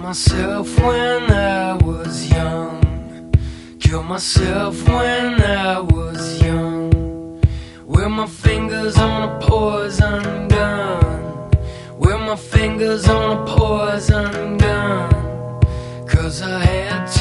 myself when I was young. Killed myself when I was young. With my fingers on a poison gun. With my fingers on a poison gun. 'Cause I had to.